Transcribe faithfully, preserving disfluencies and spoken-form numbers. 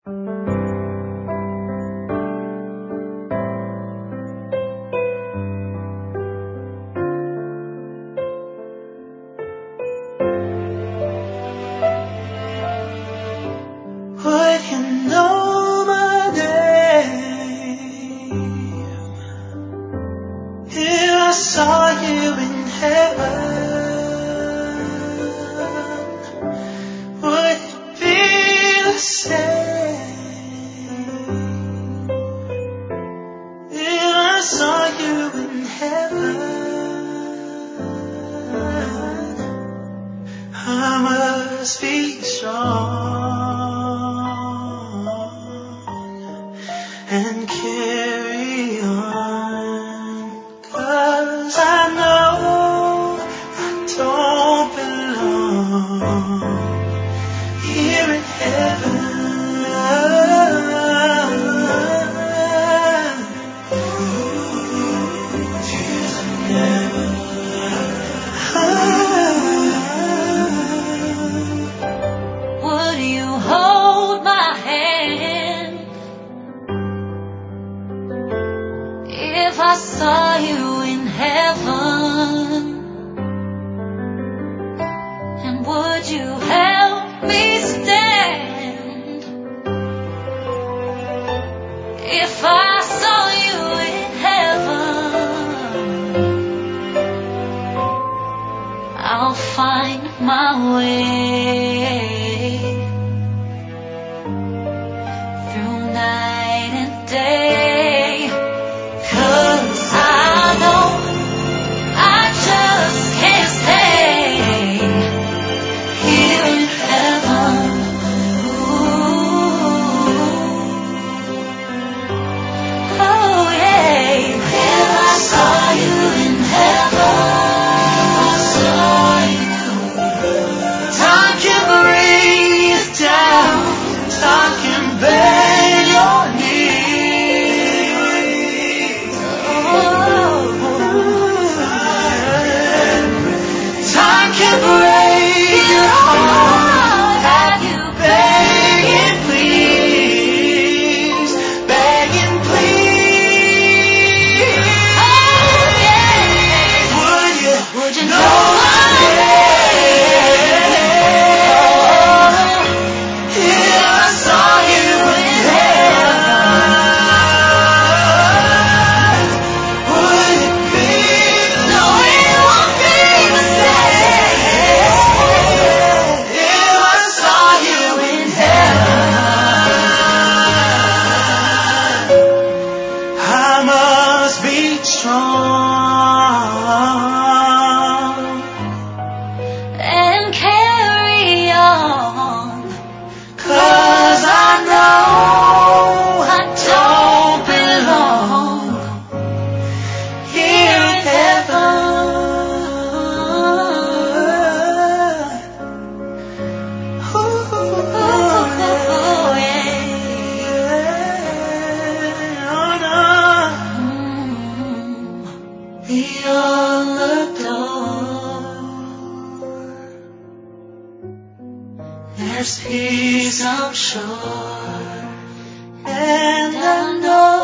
Would you know my name if I saw you in heaven? Would it be the same if I saw you in heaven? I must be strong and carry on, 'cause I know I don't belong here in heaven. Tears are never Would you hold my hand if I saw you in heaven? And would you help me stand if I saw you in heaven? I'll find my way through night and day, 'cause I know I just can't stay here in heaven. Ooh. Oh yeah, if I saw you in heaven, I saw you. time can bring you down, time can bend your knees. Time can break your heart, have you begging please, begging please. Would you, Would you know know my name if I saw you in heaven? Would it be No, it won't be the same if I saw you in heaven? I must be strong and carry on, 'cause I know I don't belong here in heaven. Ooh, Oh, yeah. yeah. Oh, no. Mm. Beyond the door, there's peace, I'm sure, and I know